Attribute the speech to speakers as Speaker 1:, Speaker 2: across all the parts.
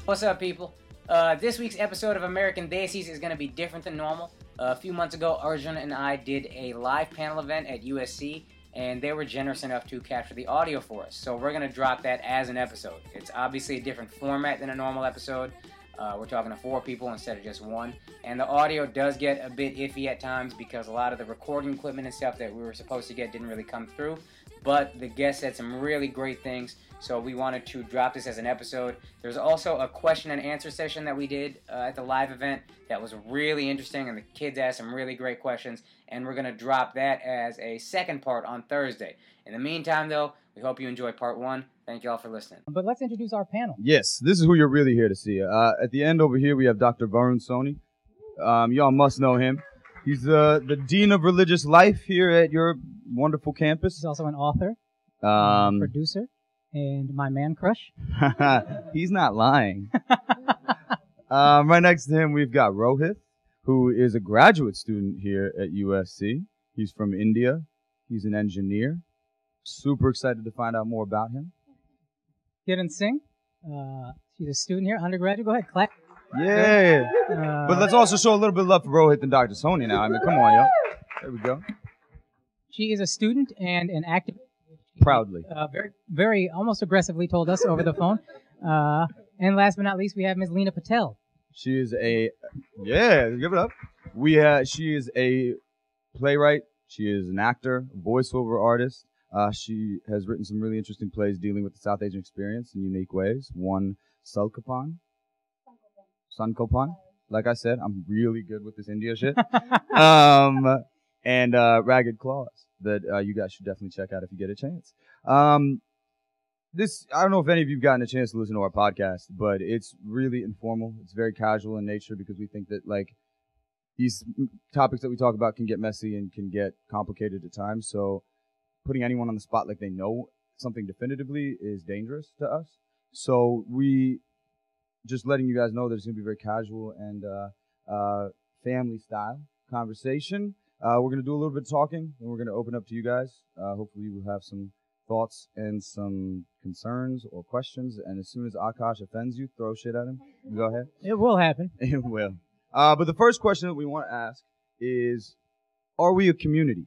Speaker 1: What's up, people? This week's episode of American Desis is going to be different than normal. A few months ago, Arjun and I did a live panel event at USC, and they were generous enough to capture the audio for us. So we're going to drop that as an episode. It's obviously a different format than a normal episode. We're talking to 4 people instead of just 1. And the audio does get a bit iffy at times because a lot of the recording equipment and stuff that we were supposed to get didn't really come through. But the guest said some really great things, so we wanted to drop this as an episode. There's also a question and answer session that we did at the live event that was really interesting, and the kids asked some really great questions, and we're going to drop that as a second part on Thursday. In the meantime, though, we hope you enjoy part 1. Thank you all for listening.
Speaker 2: But let's introduce our panel.
Speaker 3: Yes, this is who you're really here to see. At the end over here, we have Dr. Varun Soni. Y'all must know him. He's the Dean of Religious Life here at your wonderful campus.
Speaker 2: He's also an author, producer, and my man crush.
Speaker 3: He's not lying. Right next to him, we've got Rohit, who is a graduate student here at USC. He's from India. He's an engineer. Super excited to find out more about him.
Speaker 2: Kiran Singh, she's a student here, undergraduate. Go ahead, clap.
Speaker 3: Yeah. But let's also show a little bit of love for Rohit and Dr. Soni now. I mean, come on, yo. There we go.
Speaker 2: She is a student and an activist.
Speaker 3: Proudly.
Speaker 2: Very, very, almost aggressively told us over the phone. And last but not least, we have Ms. Lena Patel.
Speaker 3: She is give it up. She is a playwright. She is an actor, voiceover artist. She has written some really interesting plays dealing with the South Asian experience in unique ways. One, Sankopan. Like I said, I'm really good with this India shit. And Ragged Claws that you guys should definitely check out if you get a chance. I don't know if any of you've gotten a chance to listen to our podcast, but it's really informal. It's very casual in nature because we think that like these topics that we talk about can get messy and can get complicated at times. So putting anyone on the spot like they know something definitively is dangerous to us. So we just letting you guys know that it's going to be very casual and family style conversation. We're going to do a little bit of talking, and we're going to open up to you guys. Hopefully you will have some thoughts and some concerns or questions. And as soon as Akash offends you, throw shit at him. Go ahead.
Speaker 2: It will happen.
Speaker 3: It will. But the first question that we want to ask is, are we a community?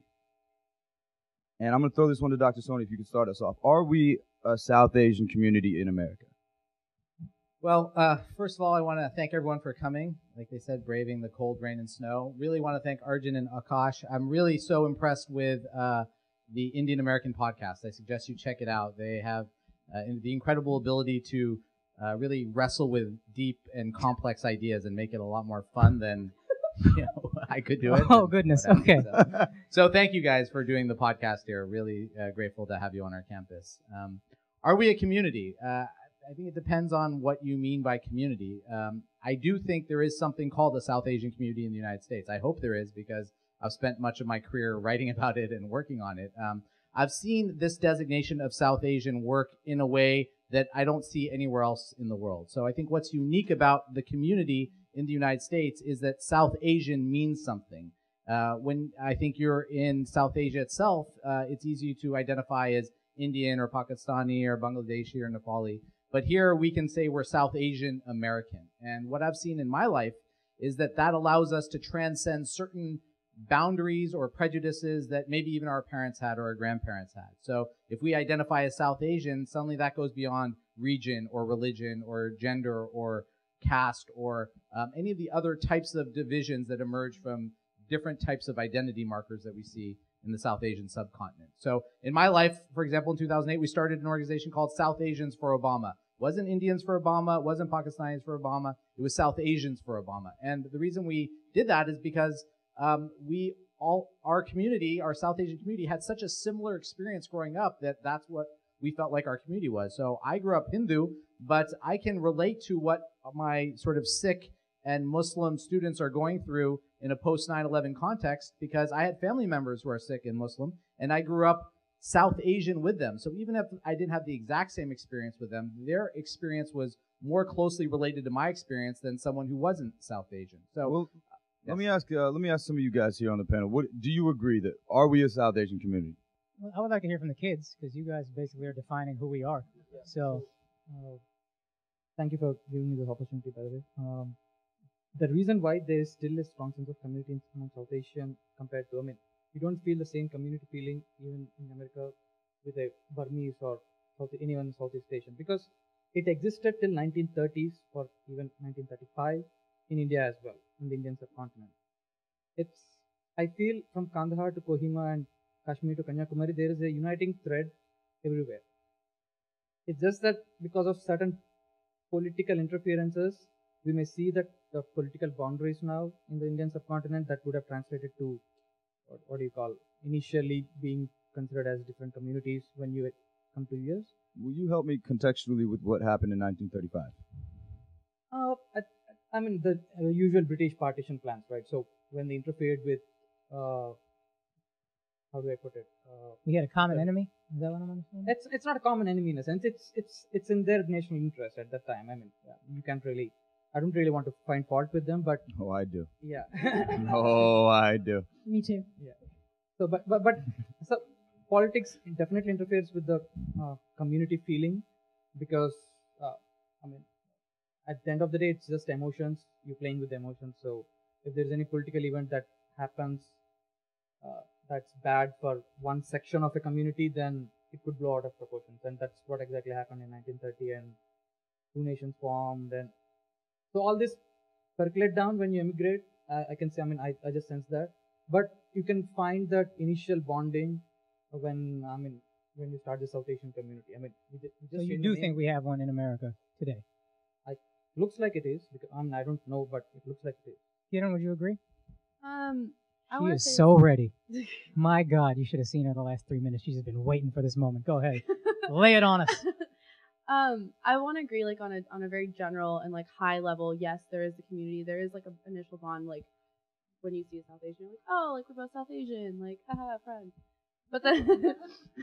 Speaker 3: And I'm going to throw this one to Dr. Soni if you could start us off. Are we a South Asian community in America?
Speaker 4: Well, first of all, I want to thank everyone for coming. Like they said, braving the cold, rain, and snow. Really want to thank Arjun and Akash. I'm really so impressed with the Indian American podcast. I suggest you check it out. They have the incredible ability to really wrestle with deep and complex ideas and make it a lot more fun than I could do it.
Speaker 2: Oh, goodness. Okay.
Speaker 4: So thank you guys for doing the podcast here. Really grateful to have you on our campus. Are we a community? I think it depends on what you mean by community. I do think there is something called the South Asian community in the United States. I hope there is because I've spent much of my career writing about it and working on it. I've seen this designation of South Asian work in a way that I don't see anywhere else in the world. So I think what's unique about the community in the United States is that South Asian means something. When I think you're in South Asia itself, it's easy to identify as Indian or Pakistani or Bangladeshi or Nepali. But here we can say we're South Asian American. And what I've seen in my life is that allows us to transcend certain boundaries or prejudices that maybe even our parents had or our grandparents had. So if we identify as South Asian, suddenly that goes beyond region or religion or gender or caste or any of the other types of divisions that emerge from different types of identity markers that we see in the South Asian subcontinent. So in my life, for example, in 2008, we started an organization called South Asians for Obama. Wasn't Indians for Obama, wasn't Pakistanis for Obama, it was South Asians for Obama. And the reason we did that is because our community, our South Asian community, had such a similar experience growing up that's what we felt like our community was. So I grew up Hindu, but I can relate to what my sort of Sikh and Muslim students are going through in a post 9/11 context because I had family members who are Sikh and Muslim, and I grew up South Asian with them. So even if I didn't have the exact same experience with them, their experience was more closely related to my experience than someone who wasn't South Asian. So,
Speaker 3: well, let me ask some of you guys here on the panel. What do you agree that are we a South Asian community?
Speaker 2: Well, I would like to hear from the kids because you guys basically are defining who we are. So
Speaker 5: Thank you for giving me this opportunity, by the way. The reason why there is still a strong sense of community among South Asian compared to, I mean, you don't feel the same community feeling even in America with a Burmese or anyone Southeast Asian, because it existed till 1930s or even 1935 in India as well, in the Indian subcontinent. I feel from Kandahar to Kohima and Kashmir to Kanyakumari, there is a uniting thread everywhere. It's just that because of certain political interferences, we may see that the political boundaries now in the Indian subcontinent that would have translated to what do you call, initially being considered as different communities when you come to US.
Speaker 3: Will you help me contextually with what happened in 1935?
Speaker 5: I mean, the usual British partition plans, right? So when they interfered with, how do I put it?
Speaker 2: We had a common enemy. Is that what I'm understanding?
Speaker 5: It's not a common enemy in a sense. It's in their national interest at that time. I mean, you can't really. I don't really want to find fault with them, but
Speaker 3: Oh, I do.
Speaker 5: yeah.
Speaker 3: Oh, I do.
Speaker 6: Me too.
Speaker 5: Yeah. So, but so politics definitely interferes with the community feeling, because I mean, at the end of the day, it's just emotions. You're playing with emotions. So, if there's any political event that happens that's bad for one section of a community, then it could blow out of proportions, and that's what exactly happened in 1930. And two nations formed, and so all this percolate down when you immigrate. I can say, I mean, I just sense that. But you can find that initial bonding when you start the South Asian community. I mean, we just
Speaker 2: So you
Speaker 5: change
Speaker 2: do
Speaker 5: the
Speaker 2: think
Speaker 5: name.
Speaker 2: we have one in America today?
Speaker 5: Looks like it is, because I don't know, but it looks like it is.
Speaker 2: Kieran, would you agree?
Speaker 6: I
Speaker 2: She
Speaker 6: wanna
Speaker 2: is
Speaker 6: say
Speaker 2: so ready. My God, you should have seen her the last 3 minutes. She's just been waiting for this moment. Go ahead. Lay it on us.
Speaker 6: I want to agree, like on a very general and like high level. Yes, there is a community. There is like an initial bond. Like when you see a South Asian, you're like, oh, like we're both South Asian, like haha, friends. But then,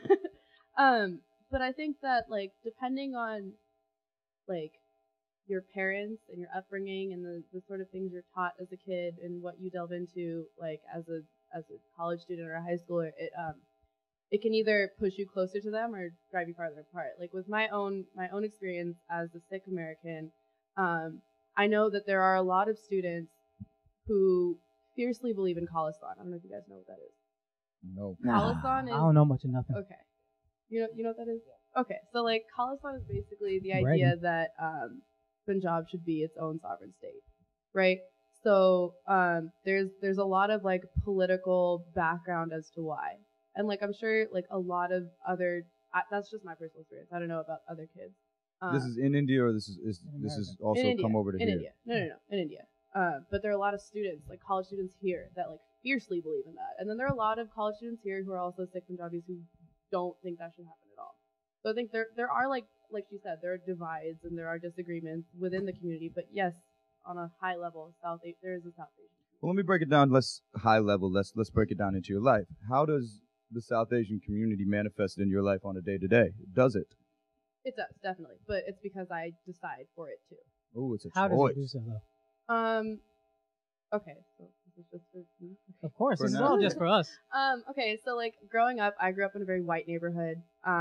Speaker 6: but I think that like depending on like your parents and your upbringing and the sort of things you're taught as a kid and what you delve into like as a college student or a high schooler, it can either push you closer to them or drive you farther apart. Like with my own experience as a Sikh American, I know that there are a lot of students who fiercely believe in Khalistan. I don't know if you guys know what that is.
Speaker 3: No.
Speaker 6: Khalistan
Speaker 2: I
Speaker 6: is
Speaker 2: don't know much of nothing.
Speaker 6: okay. You know what that is? Okay, so like Khalistan is basically the
Speaker 2: Bragging.
Speaker 6: idea that Punjab should be its own sovereign state, right? So there's a lot of like political background as to why, and like I'm sure like a lot of other that's just my personal experience. I don't know about other kids.
Speaker 3: This is in India, or this is
Speaker 2: America.
Speaker 3: also
Speaker 6: in India,
Speaker 3: come over to
Speaker 6: in
Speaker 3: here?
Speaker 6: India. No, in India. But there are a lot of students, like college students here, that like fiercely believe in that, and then there are a lot of college students here who are also Sikh Punjabis who don't think that should happen at all. So I think there are like she said, there are divides and there are disagreements within the community. But yes, on a high level, there is a South Asian community.
Speaker 3: Well, let me break it down less high level. Let's break it down into your life. How does the South Asian community manifest in your life on a day-to-day? Does it?
Speaker 6: It does, definitely. But it's because I decide for it to.
Speaker 3: Oh, it's a
Speaker 2: How
Speaker 3: choice.
Speaker 2: does it do so, though?
Speaker 6: Okay, so this is just for me.
Speaker 2: Of course,
Speaker 3: For
Speaker 2: this is
Speaker 3: now.
Speaker 2: all just for us.
Speaker 6: Okay, so like growing up, I grew up in a very white neighborhood.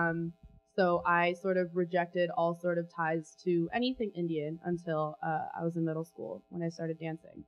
Speaker 6: So I sort of rejected all sort of ties to anything Indian until I was in middle school when I started dancing.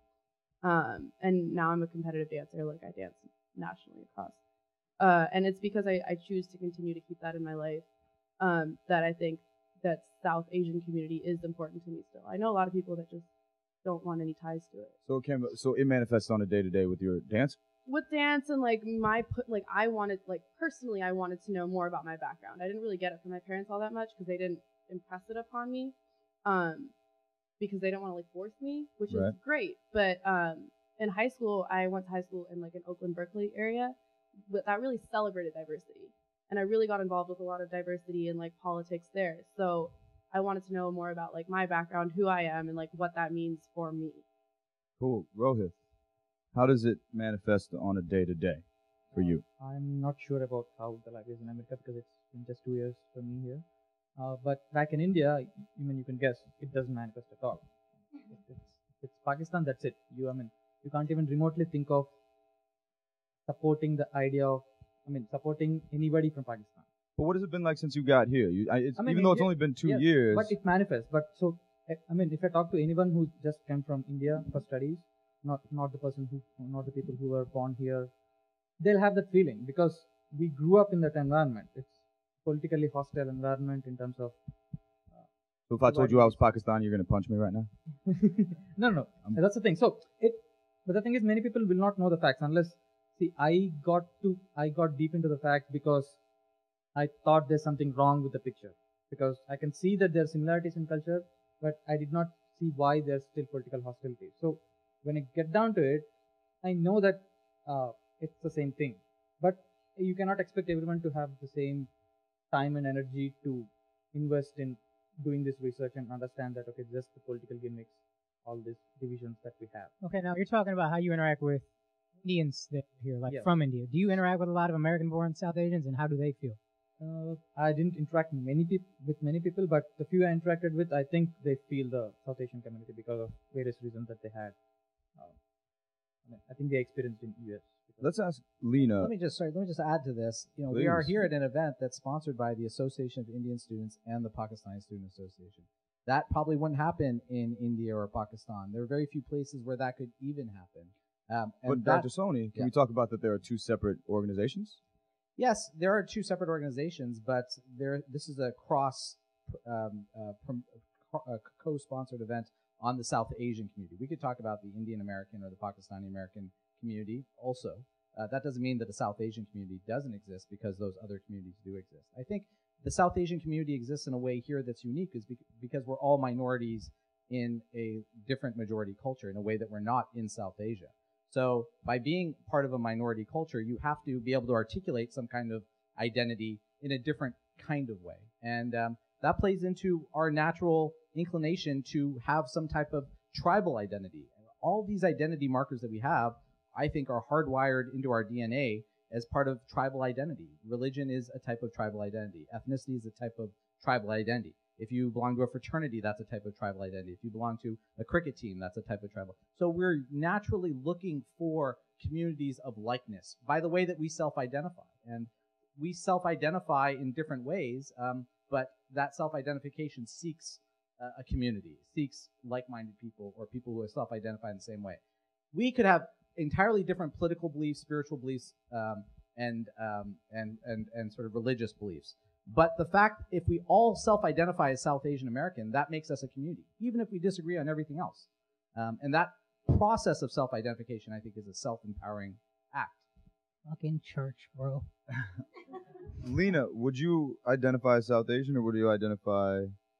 Speaker 6: And now I'm a competitive dancer, like I dance nationally across. And it's because I choose to continue to keep that in my life that I think that South Asian community is important to me still. I know a lot of people that just don't want any ties to it.
Speaker 3: So it manifests on a day-to-day with your dance?
Speaker 6: With dance and like I wanted personally I wanted to know more about my background. I didn't really get it from my parents all that much because they didn't impress it upon me, because they don't want to like force me, which
Speaker 3: Right.
Speaker 6: is great. But in high school, I went to high school in like an Oakland, Berkeley area, but that really celebrated diversity, and I really got involved with a lot of diversity and like politics there. So I wanted to know more about like my background, who I am, and like what that means for me.
Speaker 3: Cool. Rohit, how does it manifest on a day-to-day for you?
Speaker 5: I'm not sure about how the life is in America because it's been just 2 years for me here. But back in India, you can guess, it doesn't manifest at all. It's Pakistan, that's it. You can't even remotely think of supporting the idea of, supporting anybody from Pakistan.
Speaker 3: But what has it been like since you got here? Even though it's only been 2
Speaker 5: Yes,
Speaker 3: years.
Speaker 5: but it manifests. But so I mean, if I talk to anyone who just came from India for studies, not the people who were born here, they'll have that feeling because we grew up in that environment. It's politically hostile environment in terms of.
Speaker 3: So if I told you I was Pakistani, you're gonna punch me right now?
Speaker 5: No. That's the thing. But the thing is, many people will not know the facts unless. See, I got deep into the facts because I thought there's something wrong with the picture. Because I can see that there are similarities in culture, but I did not see why there's still political hostility. So when I get down to it, I know that it's the same thing. But you cannot expect everyone to have the same time and energy to invest in doing this research and understand that, okay, just the political gimmicks, all these divisions that we have.
Speaker 2: Okay, now you're talking about how you interact with Indians that are here, like
Speaker 5: Yeah.
Speaker 2: from India. Do you interact with a lot of American-born South Asians, and how do they feel?
Speaker 5: I didn't interact with many people, but the few I interacted with, I think they feel the South Asian community because of various reasons that they had. I think they experienced in US.
Speaker 3: Let's ask Lena.
Speaker 4: Let me just add to this. We are
Speaker 3: Please.
Speaker 4: here at an event that's sponsored by the Association of Indian Students and the Pakistani Student Association. That probably wouldn't happen in India or Pakistan. There are very few places where that could even happen.
Speaker 3: But Dr. Soni, can
Speaker 4: Yeah.
Speaker 3: we talk about that there are two separate organizations?
Speaker 4: Yes, there are two separate organizations, but this is a co-sponsored event on the South Asian community. We could talk about the Indian American or the Pakistani American community also. That doesn't mean that the South Asian community doesn't exist, because those other communities do exist. I think the South Asian community exists in a way here that's unique is because we're all minorities in a different majority culture in a way that we're not in South Asia. So by being part of a minority culture, you have to be able to articulate some kind of identity in a different kind of way. And that plays into our natural inclination to have some type of tribal identity. All these identity markers that we have, I think, are hardwired into our DNA as part of tribal identity. Religion is a type of tribal identity. Ethnicity is a type of tribal identity. If you belong to a fraternity, that's a type of tribal identity. If you belong to a cricket team, that's a type of tribal. So we're naturally looking for communities of likeness by the way that we self-identify. And we self-identify in different ways, but that self-identification seeks a community, seeks like-minded people or people who self-identify in the same way. We could have entirely different political beliefs, spiritual beliefs, and sort of religious beliefs. But the fact, if we all self-identify as South Asian American, that makes us a community, even if we disagree on everything else. And that process of self-identification, I think, is a self-empowering act.
Speaker 2: Fucking church, bro.
Speaker 3: Lena, would you identify as South Asian, or would you identify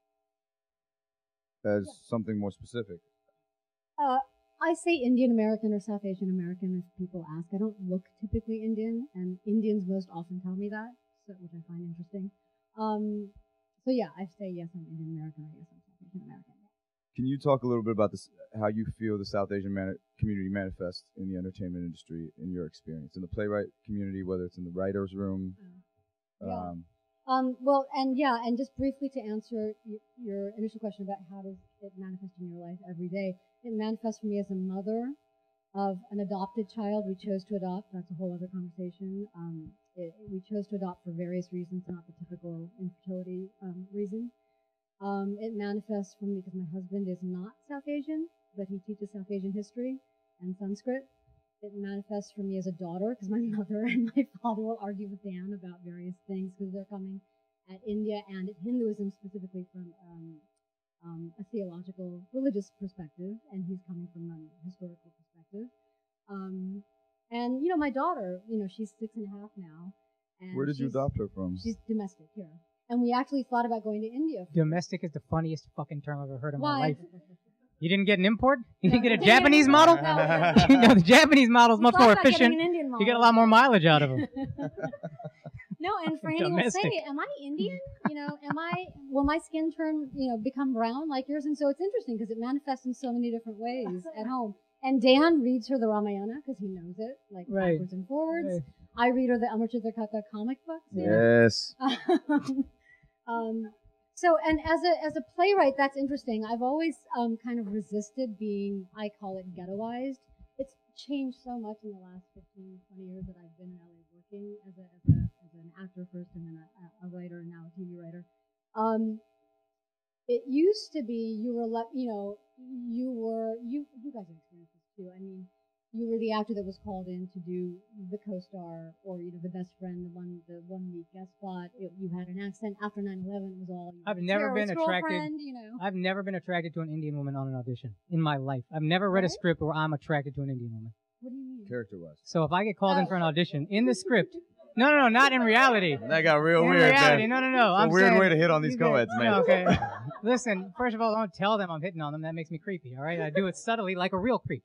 Speaker 3: as something more specific?
Speaker 7: I say Indian American or South Asian American if people ask. I don't look typically Indian, and Indians most often tell me that, which I find interesting. So yeah, I say yes, I'm Indian American, or yes, I'm South Asian American.
Speaker 3: Can you talk a little bit about this, how you feel the South Asian community manifests in the entertainment industry in your experience, in the playwright community, whether it's in the writer's room?
Speaker 7: Yeah. And just briefly to answer your initial question about how does it manifest in your life every day, it manifests for me as a mother of an adopted child we chose to adopt. That's a whole other conversation. We chose to adopt for various reasons, not the typical infertility reason. It manifests for me because my husband is not South Asian, but he teaches South Asian history and Sanskrit. It manifests for me as a daughter because my mother and my father will argue with Dan about various things because they're coming at India and at Hinduism specifically from a theological, religious perspective, and he's coming from a historical perspective. And my daughter, she's 6.5 now. And
Speaker 3: Where did you adopt her from?
Speaker 7: She's domestic here. And we actually thought about going to India.
Speaker 2: Domestic is the funniest fucking term I've ever heard in my
Speaker 7: Why?
Speaker 2: life. You didn't get an import? You didn't get a
Speaker 7: No.
Speaker 2: Japanese model?
Speaker 7: No.
Speaker 2: The Japanese model is much more efficient.
Speaker 7: An Indian model.
Speaker 2: You get a lot more mileage out of them.
Speaker 7: No, and Franny will
Speaker 2: Domestic.
Speaker 7: say, "Am I Indian? Will my skin turn, become brown like yours?" And so it's interesting because it manifests in so many different ways at home. And Dan reads her the Ramayana because he knows it, like
Speaker 2: Right.
Speaker 7: backwards and forwards.
Speaker 2: Right.
Speaker 7: I read her the Amritsar Katha comic books.
Speaker 3: Yes.
Speaker 7: So, and as a playwright, that's interesting. I've always kind of resisted being, I call it ghettoized. It's changed so much in the last 15, 20 years that I've been in LA working as an actor first and then a writer and now a TV writer. it used to be you were you guys have experienced this too. I mean, you were the actor that was called in to do the co-star or the best friend, the 1 week guest spot. You had an accent. After 9/11, it was all.
Speaker 2: I've never been attracted. I've never been attracted to an Indian woman on an audition in my life. I've never read a script where I'm attracted to an Indian woman.
Speaker 7: What do you mean?
Speaker 3: Character-wise.
Speaker 2: So if I get called in for an audition in the script, no, not in reality.
Speaker 3: That got real
Speaker 2: In
Speaker 3: weird,
Speaker 2: reality,
Speaker 3: man.
Speaker 2: no.
Speaker 3: It's a weird way to hit on these co-eds, man.
Speaker 2: Okay. Listen, first of all, don't tell them I'm hitting on them. That makes me creepy, all right? I do it subtly like a real creep.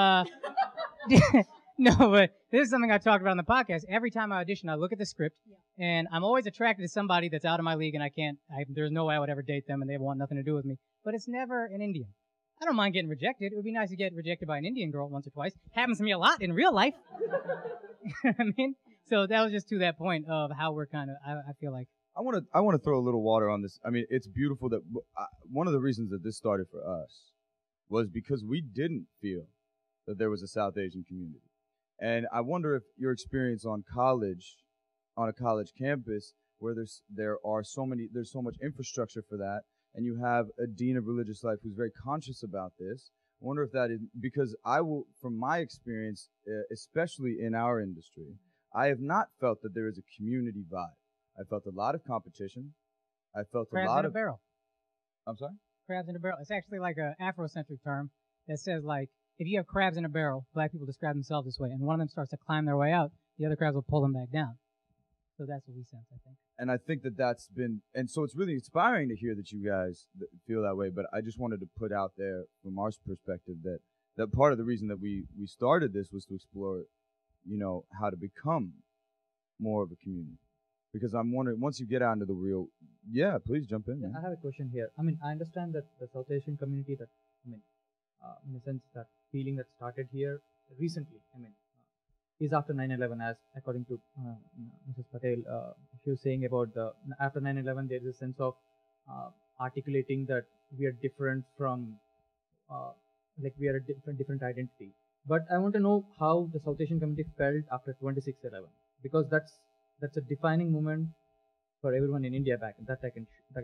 Speaker 2: No, but this is something I talked about on the podcast. Every time I audition, I look at the script, and I'm always attracted to somebody that's out of my league, and there's no way I would ever date them, and they want nothing to do with me. But it's never an Indian. I don't mind getting rejected. It would be nice to get rejected by an Indian girl once or twice. Happens to me a lot in real life. I mean, so that was just to that point of how we're kind of, I feel like.
Speaker 3: I want to throw a little water on this. I mean, it's beautiful that one of the reasons that this started for us was because we didn't feel that there was a South Asian community. And I wonder if your experience on a college campus, where there's so much infrastructure for that, and you have a dean of religious life who's very conscious about this. I wonder if that is because from my experience, especially in our industry, I have not felt that there is a community vibe. I felt a lot of competition. I felt
Speaker 2: crabs
Speaker 3: a lot
Speaker 2: in a barrel.
Speaker 3: I'm sorry?
Speaker 2: Crabs in a barrel. It's actually like an Afrocentric term that says like, if you have crabs in a barrel, black people describe themselves this way, and one of them starts to climb their way out, the other crabs will pull them back down. So that's what we sense, I think.
Speaker 3: And I think that's been, and so it's really inspiring to hear that you guys feel that way, but I just wanted to put out there from our perspective that part of the reason that we started this was to explore, how to become more of a community. Because I'm wondering, once you get out into the real, please jump in.
Speaker 5: I have a question here. I mean, I understand that the South Asian community in a sense, that feeling that started here recently, is after 9/11, as according to Mrs. Patel, she was saying about after 9/11, there is a sense of articulating that we are different from, we are a different identity. But I want to know how the South Asian community felt after 26/11, because that's a defining moment for everyone in India back that I can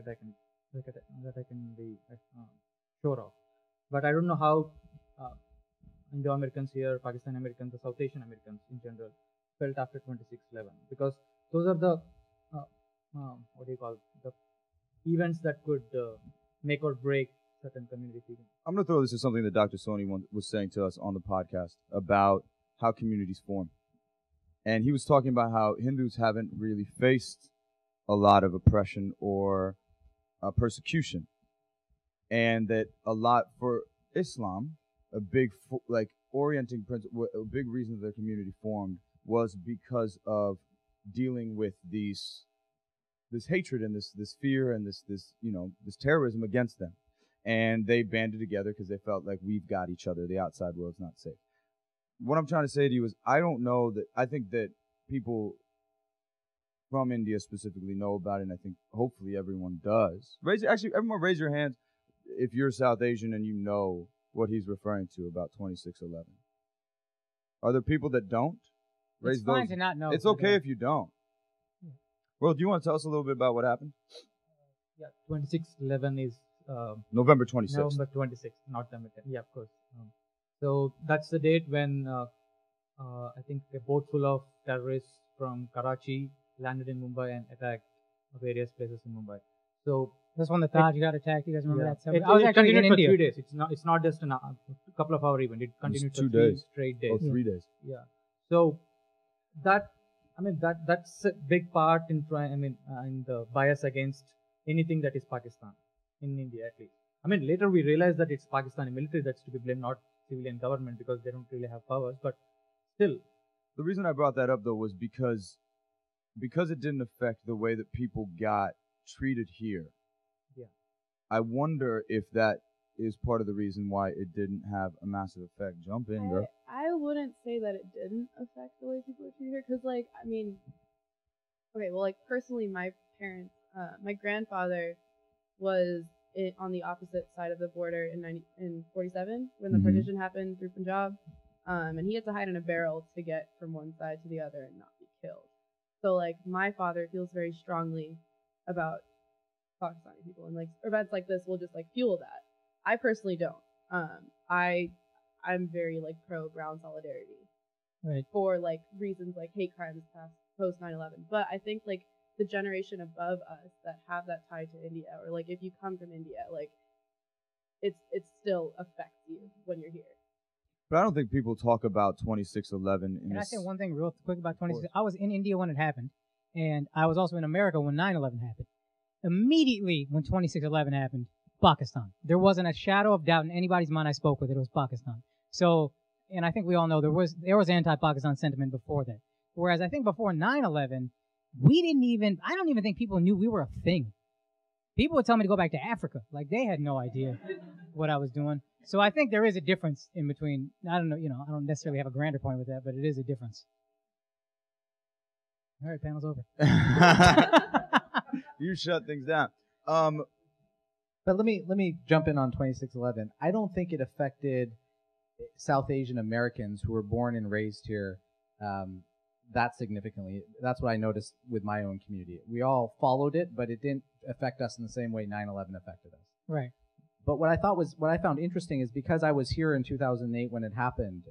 Speaker 5: be sure of. But I don't know how Indo-Americans here, Pakistan Americans, the South Asian Americans in general felt after 26/11, because those are the the events that could make or break certain community feelings.
Speaker 3: I'm going to throw this as something that Dr. Soni was saying to us on the podcast about how communities form. And he was talking about how Hindus haven't really faced a lot of oppression or persecution. And that a lot for Islam, a big orienting principle, a big reason their community formed was because of dealing with this hatred and this fear and this terrorism against them. And they banded together because they felt like we've got each other. The outside world's not safe. What I'm trying to say to you is I think that people from India specifically know about it, and I think hopefully everyone does. Everyone raise your hands if you're South Asian and you know what he's referring to about 26/11. Are there people that don't?
Speaker 2: It's fine to not know.
Speaker 3: It's okay if you don't.
Speaker 2: Yeah.
Speaker 3: Well, do you want to tell us a little bit about what happened?
Speaker 5: 26/11 is
Speaker 3: November 26th.
Speaker 5: November 26th, not the American. Yeah, of course. So that's the date when I think a boat full of terrorists from Karachi landed in Mumbai and attacked various places in Mumbai. So
Speaker 2: that's when the Taj got attacked. You guys remember that? So
Speaker 5: it
Speaker 2: I was actually
Speaker 5: continued
Speaker 2: in
Speaker 5: for
Speaker 2: India.
Speaker 5: 3 days. It's not just a couple of hour event. It continued for 3 straight days.
Speaker 3: Oh, 3 days.
Speaker 5: Yeah. So that's a big part in the bias against anything that is Pakistan in India at least. Later we realized that it's Pakistani military that's to be blamed, not civilian government, because they don't really have powers. But still,
Speaker 3: the reason I brought that up though was because it didn't affect the way that people got treated here.
Speaker 5: Yeah.
Speaker 3: I wonder if that is part of the reason why it didn't have a massive effect. Jump in, girl.
Speaker 6: I wouldn't say that it didn't affect the way people are treated here, because personally, my parents, my grandfather was on the opposite side of the border in 47 when the partition happened through Punjab, and he had to hide in a barrel to get from one side to the other and not be killed. So my father feels very strongly about Pakistani people, and like events like this will just like fuel that. I personally don't. I'm very like pro brown solidarity,
Speaker 2: Right.
Speaker 6: for like reasons like hate crimes post 9/11. But I think like the generation above us that have that tie to India, or like if you come from India, like it still affects you when you're here.
Speaker 3: But I don't think people talk about 26/11.
Speaker 2: Can I say one thing real quick about 26? I was in India when it happened, and I was also in America when 9/11 happened. Immediately when 26/11 happened, Pakistan. There wasn't a shadow of doubt in anybody's mind I spoke with it was Pakistan. So, and I think we all know there was anti-Pakistan sentiment before that. Whereas I think before 9/11, I don't even think people knew we were a thing. People would tell me to go back to Africa. Like, they had no idea what I was doing. So I think there is a difference in between. I don't know, I don't necessarily have a grander point with that, but it is a difference. All right, panel's over.
Speaker 3: You shut things down.
Speaker 4: But let me jump in on 26/11. I don't think it affected South Asian Americans who were born and raised here that significantly. That's what I noticed with my own community. We all followed it, but it didn't affect us in the same way 9/11 affected us.
Speaker 2: Right.
Speaker 4: But what I found interesting is because I was here in 2008 when it happened,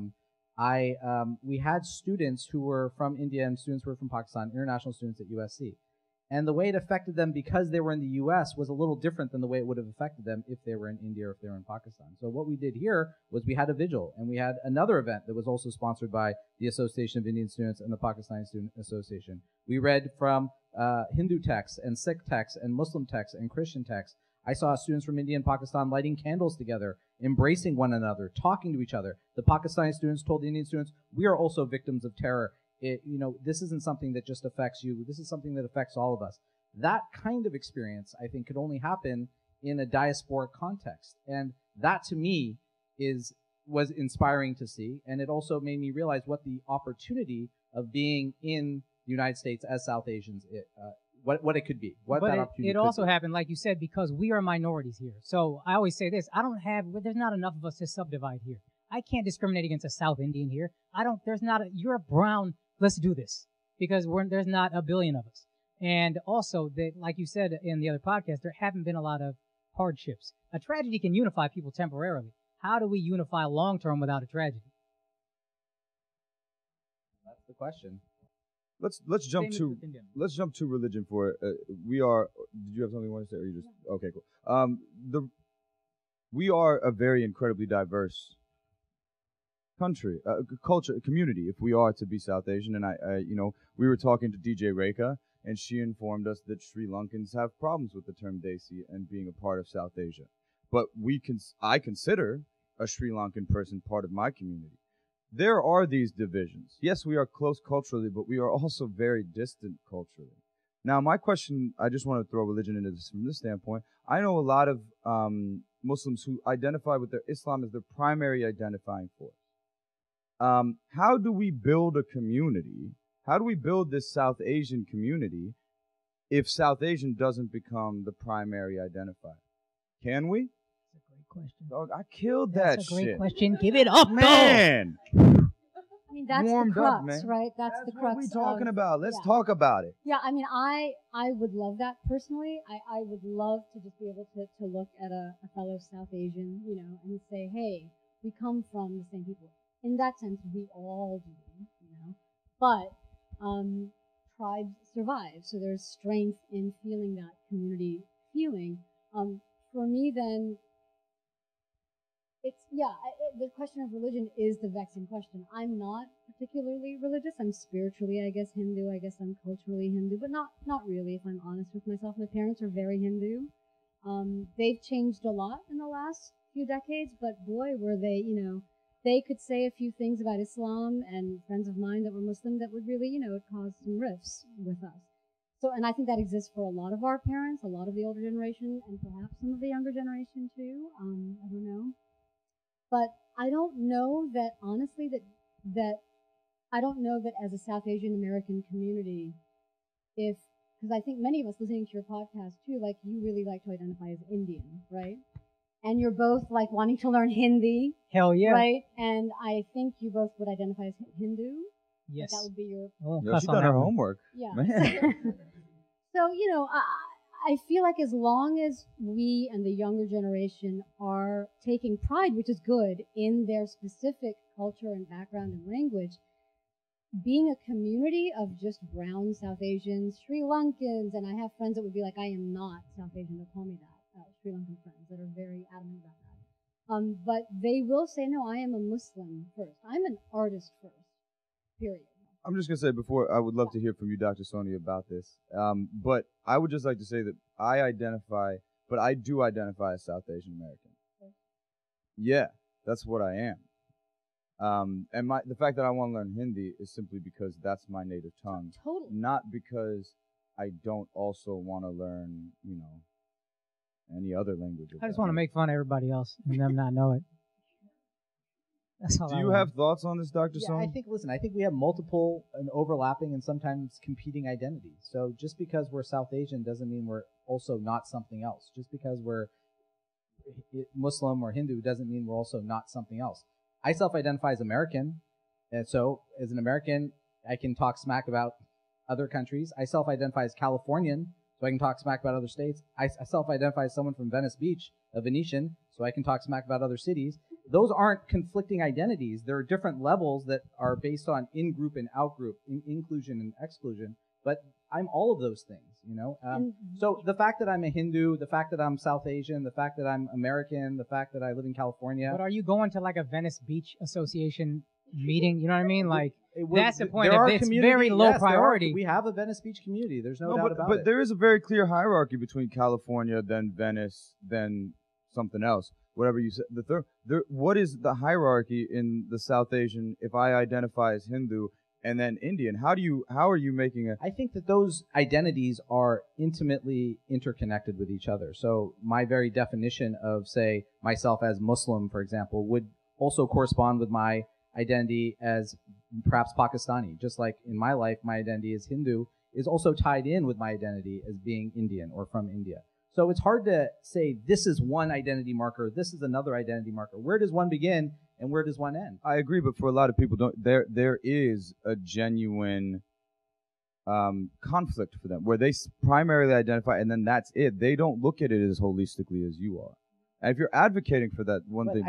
Speaker 4: we had students who were from India and students who were from Pakistan, international students at USC. And the way it affected them because they were in the U.S. was a little different than the way it would have affected them if they were in India or if they were in Pakistan. So what we did here was we had a vigil, and we had another event that was also sponsored by the Association of Indian Students and the Pakistani Student Association. We read from Hindu texts and Sikh texts and Muslim texts and Christian texts. I saw students from India and Pakistan lighting candles together, embracing one another, talking to each other. The Pakistani students told the Indian students, we are also victims of terror. This isn't something that just affects you. This is something that affects all of us. That kind of experience, I think, could only happen in a diasporic context. And that, to me, was inspiring to see. And it also made me realize what the opportunity of being in the United States as South Asians, what it could be.
Speaker 2: It also happened, like you said, because we are minorities here. So I always say this, there's not enough of us to subdivide here. I can't discriminate against a South Indian here. You're brown, let's do this. Because there's not a billion of us. And also, like you said in the other podcast, there haven't been a lot of hardships. A tragedy can unify people temporarily. How do we unify long-term without a tragedy?
Speaker 4: That's the question.
Speaker 3: Let's jump to religion for it. Did you have something you want to say, or you just okay, cool. We are a very incredibly diverse country, culture, community. If we are to be South Asian, and we were talking to DJ Rekha, and she informed us that Sri Lankans have problems with the term Desi and being a part of South Asia. But I consider a Sri Lankan person part of my community. There are these divisions. Yes, we are close culturally, but we are also very distant culturally. Now, my question, I just want to throw religion into this from this standpoint. I know a lot of Muslims who identify with their Islam as their primary identifying force. How do we build a community? How do we build this South Asian community if South Asian doesn't become the primary identifier? Can we?
Speaker 2: That's a great question.
Speaker 3: Dog, I killed that shit.
Speaker 2: That's a great question. Give it up,
Speaker 3: man.
Speaker 7: I mean, that's
Speaker 3: Warmed
Speaker 7: the crux,
Speaker 3: up, man.
Speaker 7: right? That's the crux.
Speaker 3: What are we talking about? Let's talk about it.
Speaker 7: Yeah, I mean, I would love that personally. I would love to just be able to look at a fellow South Asian, and say, hey, we come from the same people. In that sense, we all do, But tribes survive, so there's strength in feeling that community feeling. For me, then, the question of religion is the vexing question. I'm not particularly religious. I'm spiritually, I guess, Hindu. I guess I'm culturally Hindu, but not really, if I'm honest with myself. My parents are very Hindu. They've changed a lot in the last few decades, but boy, were they, they could say a few things about Islam and friends of mine that were Muslim that would really, cause some rifts with us. So, and I think that exists for a lot of our parents, a lot of the older generation, and perhaps some of the younger generation too. I don't know. But I don't know that, honestly, that I don't know that as a South Asian American community, because I think many of us listening to your podcast too, like you really like to identify as Indian, right? And you're both like wanting to learn Hindi.
Speaker 2: Hell yeah.
Speaker 7: Right? And I think you both would identify as Hindu.
Speaker 2: Yes.
Speaker 7: That would be your...
Speaker 3: She's done her homework.
Speaker 7: Yeah.
Speaker 3: Man.
Speaker 7: So, I feel like as long as we and the younger generation are taking pride, which is good, in their specific culture and background and language, being a community of just brown South Asians, Sri Lankans, and I have friends that would be like, I am not South Asian, they'll call me that, Sri Lankan friends that are very adamant about that. But they will say, no, I am a Muslim first. I'm an artist first, period.
Speaker 3: I'm just going to say before, I would love to hear from you, Dr. Soni, about this. But I would just like to say that I do identify as South Asian American. Okay. Yeah, that's what I am. And the fact that I want to learn Hindi is simply because that's my native tongue.
Speaker 7: Totally.
Speaker 3: Not because I don't also want to learn, any other language.
Speaker 2: I just want to make fun of everybody else and them not know it. That's all.
Speaker 3: Do you have thoughts on this, Dr. Soni?
Speaker 4: I think we have multiple and overlapping and sometimes competing identities. So just because we're South Asian doesn't mean we're also not something else. Just because we're Muslim or Hindu doesn't mean we're also not something else. I self-identify as American, and so as an American, I can talk smack about other countries. I self-identify as Californian, so I can talk smack about other states. I self-identify as someone from Venice Beach, a Venetian, so I can talk smack about other cities. Those aren't conflicting identities. There are different levels that are based on in-group and out-group, inclusion and exclusion, but I'm all of those things, So the fact that I'm a Hindu, the fact that I'm South Asian, the fact that I'm American, the fact that I live in California.
Speaker 2: But are you going to like a Venice Beach Association meeting? You know what I mean? Like, that's the point. It's very low priority.
Speaker 4: We have a Venice Beach community. There's no doubt about it.
Speaker 3: But there is a very clear hierarchy between California, then Venice, then something else. Whatever you said. What is the hierarchy in the South Asian if I identify as Hindu and then Indian? How are you making a...
Speaker 4: I think that those identities are intimately interconnected with each other. So my very definition of, say, myself as Muslim, for example, would also correspond with my identity as perhaps Pakistani. Just like in my life, my identity as Hindu is also tied in with my identity as being Indian or from India. So it's hard to say this is one identity marker, this is another identity marker. Where does one begin and where does one end?
Speaker 3: I agree, but for a lot of people, there is a genuine conflict for them where they primarily identify and then that's it. They don't look at it as holistically as you are. And if you're advocating for that thing,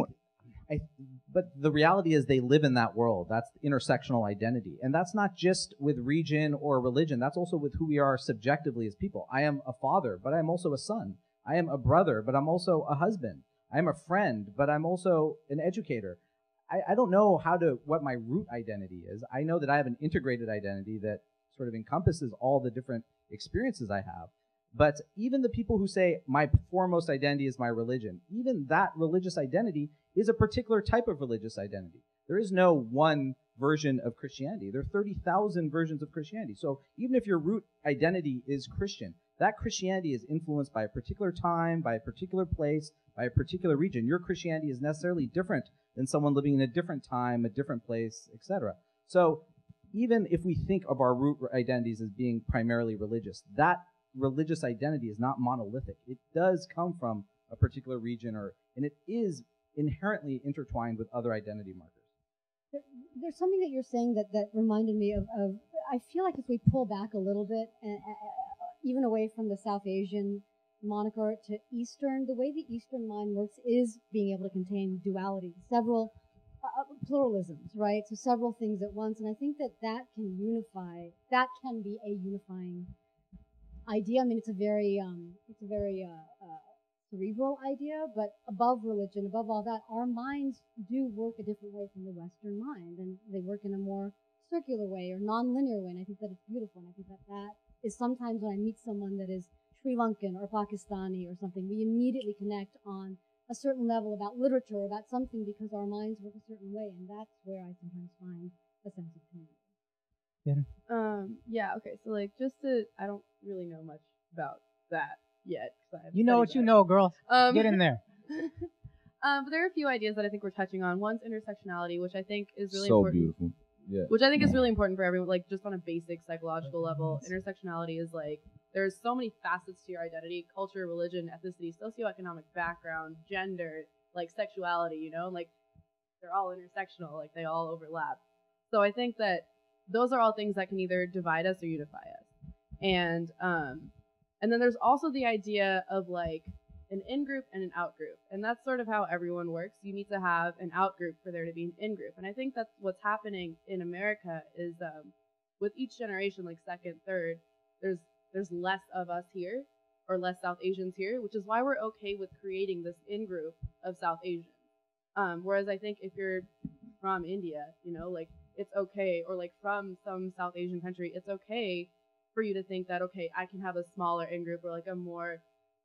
Speaker 4: but the reality is they live in that world. That's intersectional identity. And that's not just with region or religion. That's also with who we are subjectively as people. I am a father, but I'm also a son. I am a brother, but I'm also a husband. I am a friend, but I'm also an educator. I don't know what my root identity is. I know that I have an integrated identity that sort of encompasses all the different experiences I have. But even the people who say my foremost identity is my religion, even that religious identity is a particular type of religious identity. There is no one version of Christianity. There are 30,000 versions of Christianity. So even if your root identity is Christian, that Christianity is influenced by a particular time, by a particular place, by a particular region. Your Christianity is necessarily different than someone living in a different time, a different place, etc. So even if we think of our root identities as being primarily religious, that religious identity is not monolithic. It does come from a particular region, and it is inherently intertwined with other identity markers.
Speaker 7: There's something that you're saying that reminded me of I feel like if we pull back a little bit, even away from the South Asian moniker to Eastern, the way the Eastern mind works is being able to contain duality, several pluralisms, right? So several things at once, and I think that can unify. That can be a unifying idea. I mean, it's a very cerebral idea, but above religion, above all that, our minds do work a different way from the Western mind, and they work in a more circular way or non-linear way, and I think that it's beautiful, and I think that is sometimes when I meet someone that is Sri Lankan or Pakistani or something, we immediately connect on a certain level about literature, about something, because our minds work a certain way, and that's where I sometimes find a sense of community.
Speaker 6: Okay, so I don't really know much about that yet.
Speaker 2: You know what you know, girl. Get in there.
Speaker 6: But there are a few ideas that I think we're touching on. One's intersectionality, which I think is really
Speaker 3: so
Speaker 6: important.
Speaker 3: Beautiful. Yeah.
Speaker 6: Which I think is really important for everyone, like just on a basic psychological level. Intersectionality is like, there's so many facets to your identity: culture, religion, ethnicity, socioeconomic background, gender, like sexuality, like they're all intersectional, like they all overlap. So I think that those are all things that can either divide us or unify us. And And then there's also the idea of like an in-group and an out-group. And that's sort of how everyone works. You need to have an out-group for there to be an in-group. And I think that's what's happening in America is with each generation, like second, third, there's less of us here or less South Asians here, which is why we're okay with creating this in-group of South Asians. Whereas I think if you're from India, you know, like it's okay, or like from some South Asian country, it's okay for you to think that, okay, I can have a smaller in-group or like a more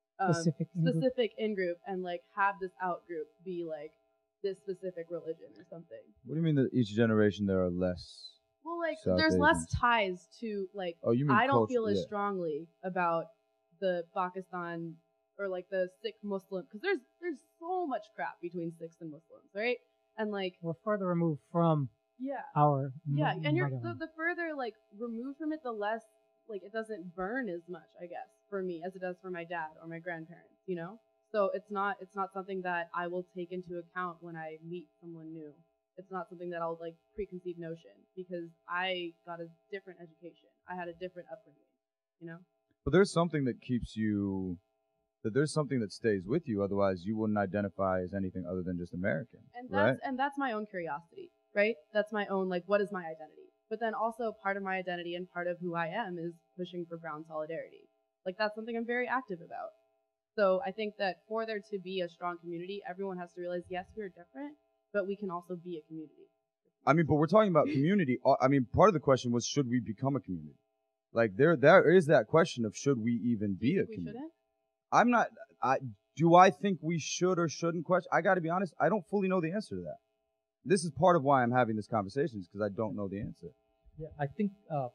Speaker 6: specific in-group and like have this out-group be like this specific religion or something.
Speaker 3: What do you mean that each generation there are less?
Speaker 6: Well, like
Speaker 3: South
Speaker 6: there's
Speaker 3: Asians?
Speaker 6: less ties to like,
Speaker 3: Oh, you mean
Speaker 6: I don't
Speaker 3: culture,
Speaker 6: feel as
Speaker 3: yeah.
Speaker 6: strongly about the Pakistan or like the Sikh Muslim, because there's so much crap between Sikhs and Muslims, right? And like
Speaker 2: We're further removed from
Speaker 6: yeah,
Speaker 2: our
Speaker 6: and you're
Speaker 2: motherland.
Speaker 6: the further like removed from it, the less like it doesn't burn as much, I guess, for me as it does for my dad or my grandparents, you know. So it's not something that I will take into account when I meet someone new. It's not something that I'll like preconceived notion, because I got a different education. I had a different upbringing, you know.
Speaker 3: But there's something that keeps you, that there's something that stays with you. Otherwise, you wouldn't identify as anything other than just American, right?
Speaker 6: And that's my own curiosity, right? That's my own, like, what is my identity? But then also part of my identity and part of who I am is pushing for brown solidarity. Like, that's something I'm very active about. So I think that for there to be a strong community, everyone has to realize, yes, we're different, but we can also be a community.
Speaker 3: I mean, but we're talking about community. I mean, part of the question was, should we become a community? Like, there is that question of should we even be a community?
Speaker 6: Shouldn't?
Speaker 3: I'm not. Do I think we should or shouldn't question? I got to be honest. I don't fully know the answer to that. This is part of why I'm having this conversation, is because I don't know the answer.
Speaker 5: Yeah, I think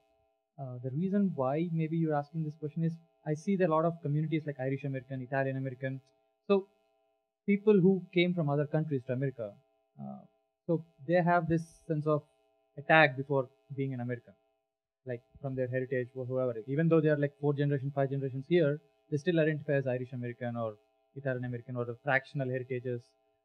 Speaker 5: the reason why maybe you're asking this question is I see that a lot of communities like Irish American, Italian American, so people who came from other countries to America, so they have this sense of attack before being an American, like from their heritage or whoever. Even though they are like 4 generations, 5 generations here, they still identify as Irish American or Italian American or the fractional heritages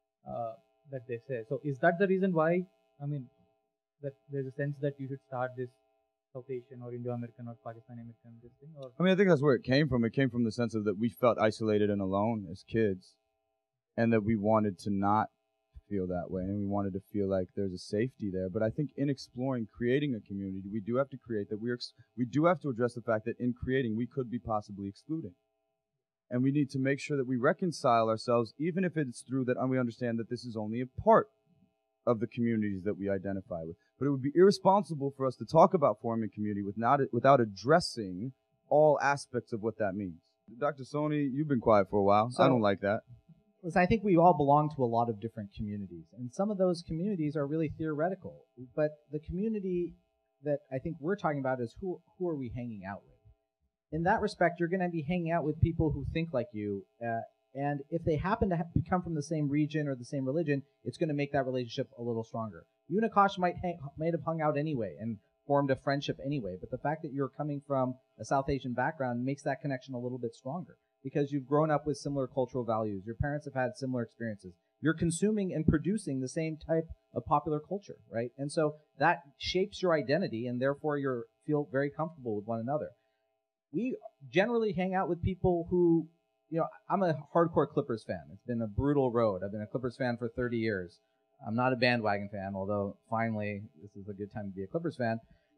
Speaker 5: that they say. So is that the reason why, I mean, that there's a sense that you should start this South Asian or Indo-American or Pakistani American this thing? Or
Speaker 3: I mean, I think that's where it came from. It came from the sense of that we felt isolated and alone as kids, and that we wanted to not feel that way, and we wanted to feel like there's a safety there. But I think in exploring, creating a community, we do have to create that. We do have to address the fact that in creating, we could be possibly excluding. And we need to make sure that we reconcile ourselves, even if it's through that, and we understand that this is only a part of the communities that we identify with. But it would be irresponsible for us to talk about forming community without addressing all aspects of what that means. Dr. Soni, you've been quiet for a while.
Speaker 4: So,
Speaker 3: I don't like that.
Speaker 4: Listen, I think we all belong to a lot of different communities, and some of those communities are really theoretical. But the community that I think we're talking about is who are we hanging out with? In that respect, you're going to be hanging out with people who think like you, and if they happen to come from the same region or the same religion, it's going to make that relationship a little stronger. You and Akash might have hung out anyway and formed a friendship anyway, but the fact that you're coming from a South Asian background makes that connection a little bit stronger because you've grown up with similar cultural values. Your parents have had similar experiences. You're consuming and producing the same type of popular culture, right? And so that shapes your identity, and therefore you feel very comfortable with one another. We generally hang out with people who, you know, I'm a hardcore Clippers fan. It's been a brutal road. I've been a Clippers fan for 30 years. I'm not a bandwagon fan, although finally this is a good time to be a Clippers fan.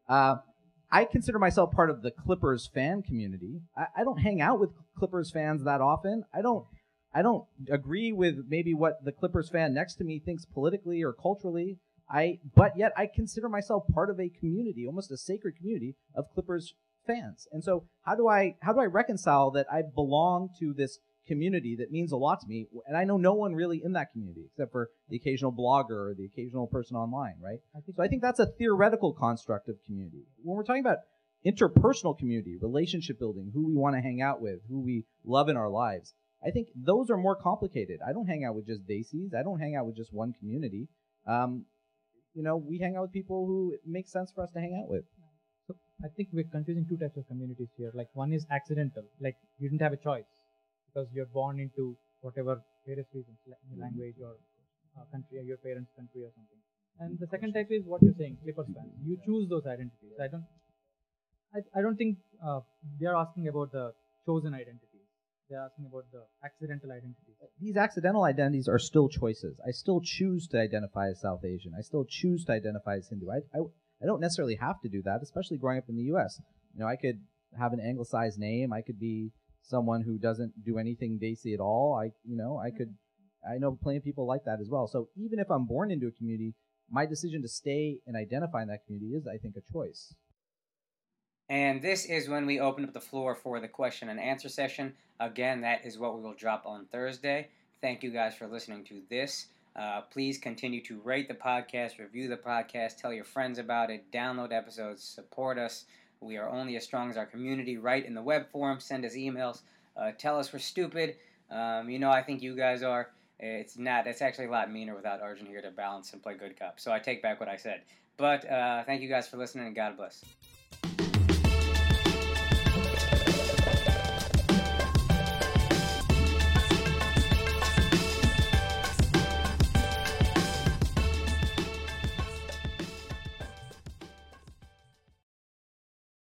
Speaker 4: I consider myself part of the Clippers fan community. I don't hang out with Clippers fans that often. I don't agree with maybe what the Clippers fan next to me thinks politically or culturally. But yet I consider myself part of a community, almost a sacred community of Clippers fans. And so how do I reconcile that I belong to this community that means a lot to me, and I know no one really in that community except for the occasional blogger or the occasional person online, right? So I think that's a theoretical construct of community. When we're talking about interpersonal community, relationship building, who we want to hang out with, who we love in our lives, I think those are more complicated. I don't hang out with just Desis. I don't hang out with just one community. We hang out with people who it makes sense for us to hang out with.
Speaker 5: so I think we're confusing 2 types of communities here. Like one is accidental, like you didn't have a choice because you're born into whatever various reasons, like language or country, or your parents' country or something. And the second type is what you're saying, Clippers fans. You choose those identities. I don't think they are asking about the chosen identities. They're asking about the accidental identities.
Speaker 4: These accidental identities are still choices. I still choose to identify as South Asian. I still choose to identify as Hindu. I don't necessarily have to do that, especially growing up in the U.S. I could have an anglicized name. I could be someone who doesn't do anything Desi at all. I know plenty of people like that as well. So even if I'm born into a community, my decision to stay and identify in that community is, I think, a choice.
Speaker 1: And this is when we open up the floor for the question and answer session. Again, that is what we will drop on Thursday. Thank you guys for listening to this. Please continue to rate the podcast, review the podcast, tell your friends about it, download episodes, support us. We are only as strong as our community. Write in the web forum, send us emails, tell us we're stupid. I think you guys are. It's not. It's actually a lot meaner without Arjun here to balance and play good cop. So I take back what I said. But thank you guys for listening, and God bless.